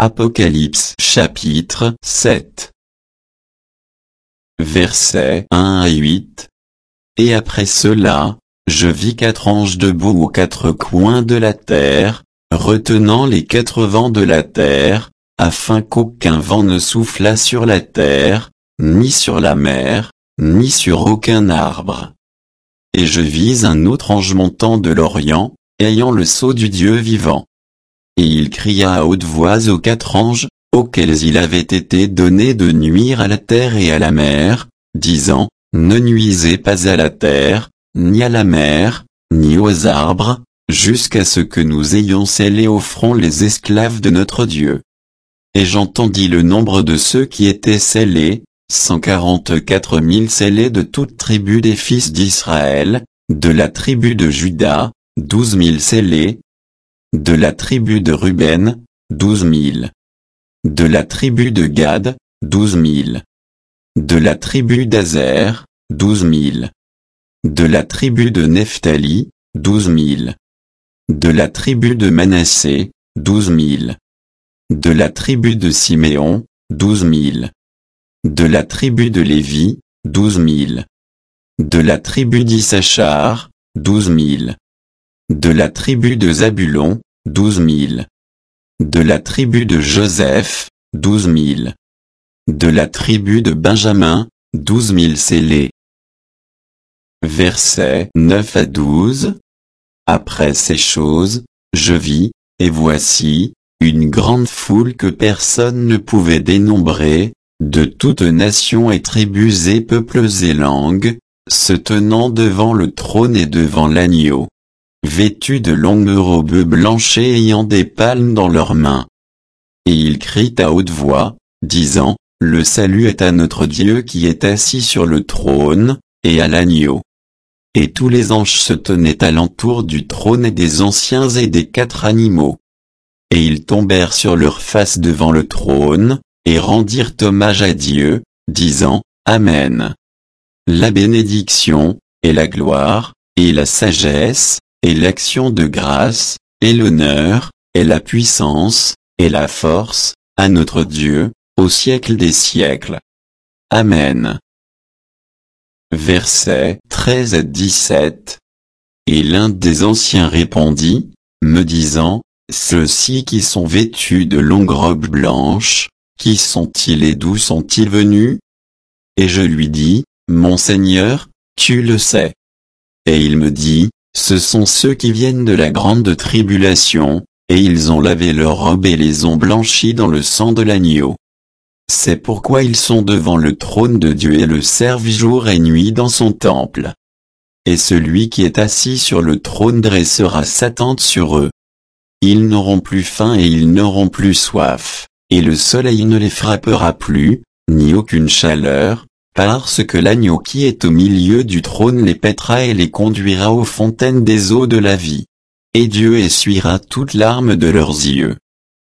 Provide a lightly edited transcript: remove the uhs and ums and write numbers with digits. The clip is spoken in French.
Apocalypse chapitre 7. Versets 1 à 8. Et après cela, je vis 4 anges debout aux 4 coins de la terre, retenant les 4 vents de la terre, afin qu'aucun vent ne soufflât sur la terre, ni sur la mer, ni sur aucun arbre. Et je vis un autre ange montant de l'Orient, ayant le sceau du Dieu vivant. Et il cria à haute voix aux 4 anges, auxquels il avait été donné de nuire à la terre et à la mer, disant, ne nuisez pas à la terre, ni à la mer, ni aux arbres, jusqu'à ce que nous ayons scellé au front les esclaves de notre Dieu. Et j'entendis le nombre de ceux qui étaient scellés, 144 000 scellés de toute tribu des fils d'Israël, de la tribu de Juda, 12 000 scellés, de la tribu de Ruben, 12 000, de la tribu de Gad, 12 000, de la tribu d'Azer, 12 000, de la tribu de Nephtali, 12 000, de la tribu de Manassé, 12 000, de la tribu de Siméon, 12 000, de la tribu de Lévi, 12 000, de la tribu d'Issachar, 12 000, de la tribu de Zabulon, 12 000, de la tribu de Joseph, 12 000, de la tribu de Benjamin, 12 000 scellés. Versets 9 à 12. Après ces choses, je vis, et voici, une grande foule que personne ne pouvait dénombrer, de toutes nations et tribus et peuples et langues, se tenant devant le trône et devant l'agneau, vêtus de longues robes blanches et ayant des palmes dans leurs mains. Et ils crient à haute voix, disant, le salut est à notre Dieu qui est assis sur le trône, et à l'agneau. Et tous les anges se tenaient alentour du trône et des anciens et des 4 animaux. Et ils tombèrent sur leurs faces devant le trône, et rendirent hommage à Dieu, disant, Amen. La bénédiction, et la gloire, et la sagesse, et l'action de grâce, et l'honneur, et la puissance, et la force, à notre Dieu, au siècle des siècles. Amen. Versets 13 à 17. Et l'un des anciens répondit, me disant, ceux-ci qui sont vêtus de longues robes blanches, qui sont-ils et d'où sont-ils venus? Et je lui dis, mon Seigneur, tu le sais. Et il me dit, ce sont ceux qui viennent de la grande tribulation, et ils ont lavé leurs robes et les ont blanchies dans le sang de l'agneau. C'est pourquoi ils sont devant le trône de Dieu et le servent jour et nuit dans son temple. Et celui qui est assis sur le trône dressera sa tente sur eux. Ils n'auront plus faim et ils n'auront plus soif, et le soleil ne les frappera plus, ni aucune chaleur, parce que l'agneau qui est au milieu du trône les paîtra et les conduira aux fontaines des eaux de la vie. Et Dieu essuiera toute larme de leurs yeux.